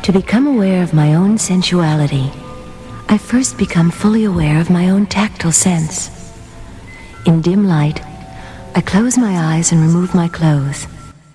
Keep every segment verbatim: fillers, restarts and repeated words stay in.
To become aware of my own sensuality, I first become fully aware of my own tactile sense. In dim light, I close my eyes and remove my clothes.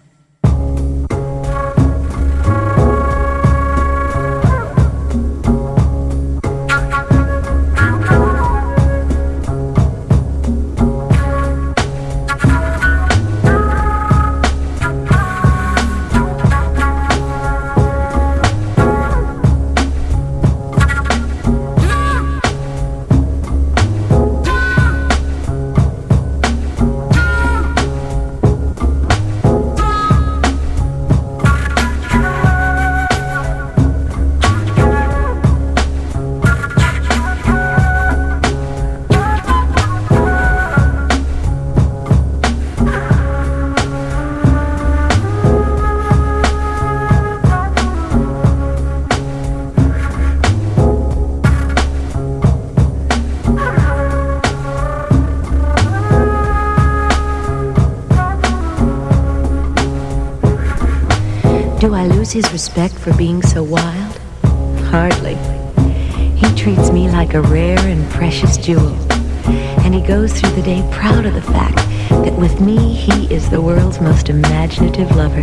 Do I lose his respect for being so wild? Hardly. He treats me like a rare and precious jewel, and he goes through the day proud of the fact that with me he is the world's most imaginative lover.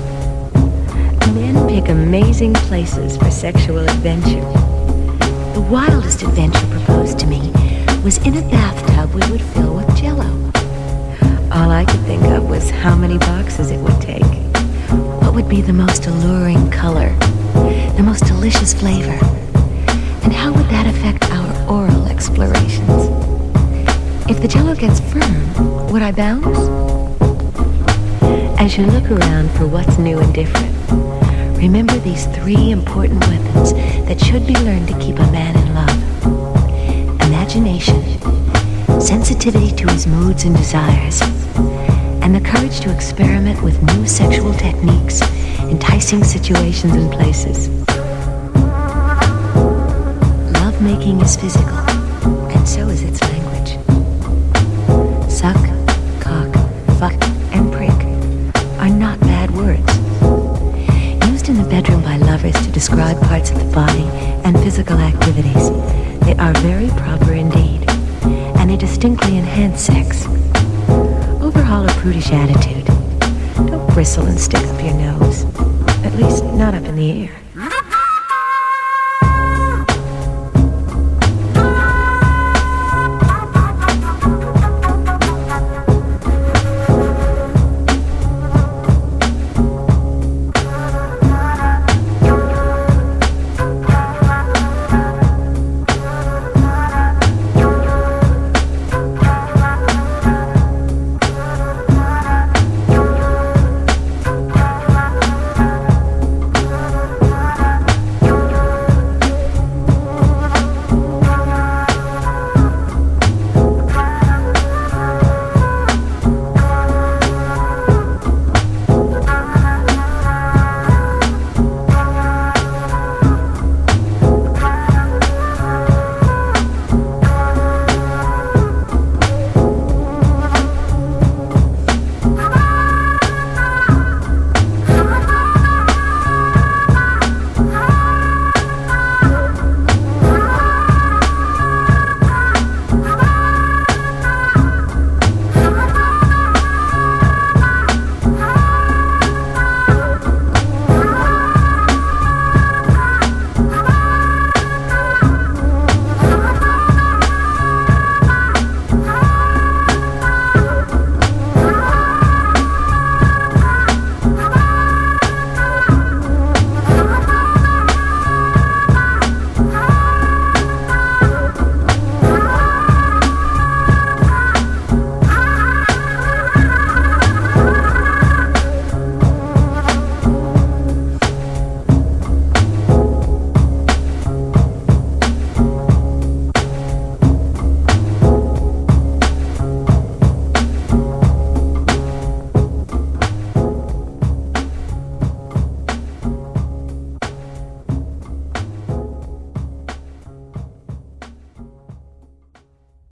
Men pick amazing places for sexual adventure. The wildest adventure proposed to me was in a bathtub we would fill with Jell-O. All I could think of was how many boxes it would take. What would be the most alluring color, the most delicious flavor, and how would that affect our oral explorations? If the Jell-O gets firm, would I bounce? As you look around for what's new and different, remember these three important weapons that should be learned to keep a man in love: imagination, sensitivity to his moods and desires, and the courage to experiment with new sexual techniques, enticing situations and places. Love-making is physical, and so is its language. Suck, cock, fuck, and prick are not bad words. Used in the bedroom by lovers to describe parts of the body and physical activities, they are very proper indeed, and they distinctly enhance sex. Overhaul a prudish attitude. Don't bristle and stick up your nose. At least, not up in the air.